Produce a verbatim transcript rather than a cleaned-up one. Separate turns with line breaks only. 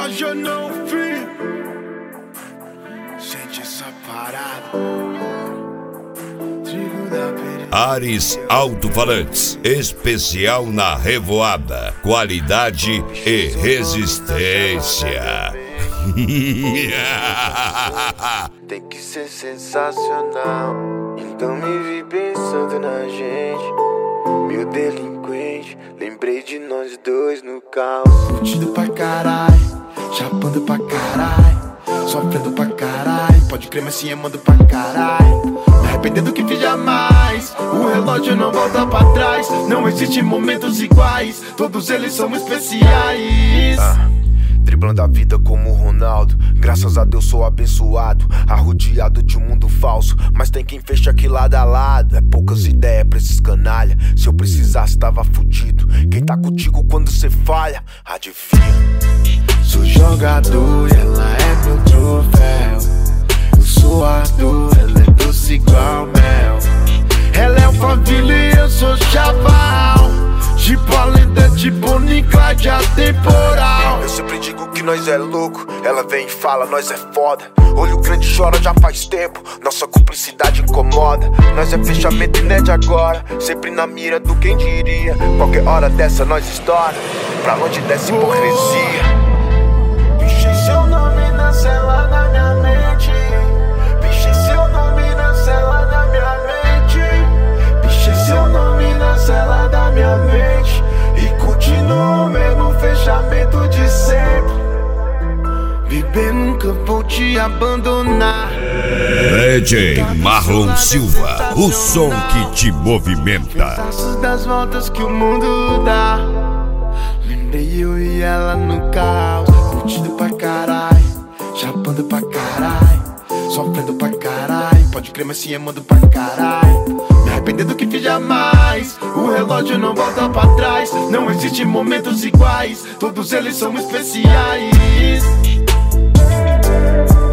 relógio não fica. Sente essa parada.
Ares Alto-Falantes, especial na revoada, qualidade e resistência.
Tem que ser sensacional. Então me vi pensando na gente, meu delinquente. Lembrei de nós dois no caos.
Curtindo pra caralho, chapando pra caralho, sofrendo pra caralho. Pode crer, mas se amando pra caralho. Me arrependendo que fiz jamais. O relógio não volta pra trás. Não existe momentos iguais, todos eles são especiais.
ah. Driblando a vida como o Ronaldo. Graças a Deus sou abençoado, arrodeado de um mundo falso, mas tem quem fecha aqui lado a lado. É poucas ideias pra esses canalha. Se eu precisasse tava fudido. Quem tá contigo quando cê falha, adivinha?
Sou jogador e ela é meu troféu. Eu sou Arthur, ela é doce igual mel. Ela é o família e eu sou chaval. Tipo a lenda de Bonnie e Clyde atemporal.
Eu sempre digo que nós é louco. Ela vem e fala, nós é foda. Olho grande chora já faz tempo. Nossa cumplicidade incomoda. Nós é fechamento e não é de agora. Sempre na mira do quem diria. Qualquer hora dessa nós estoura. Pra longe dessa hipocrisia.
Pichei seu nome na cela da minha mente. Pichei seu nome na cela da minha mente. Pichei seu nome na cela da minha mente. E continuo o mesmo fechamento de sempre. Bebê, nunca vou te abandonar.
D J Marlon Silva, o som que te movimenta.
Pedaços das voltas que o mundo dá. Lembrei eu e ela no caos. Curtindo pra caralho, chapando pra caralho, sofrendo pra caralho. Pode crer, mas se amando pra caralho. Me arrependendo que fiz jamais. O relógio não volta pra trás. Não existe momentos iguais, todos eles são especiais.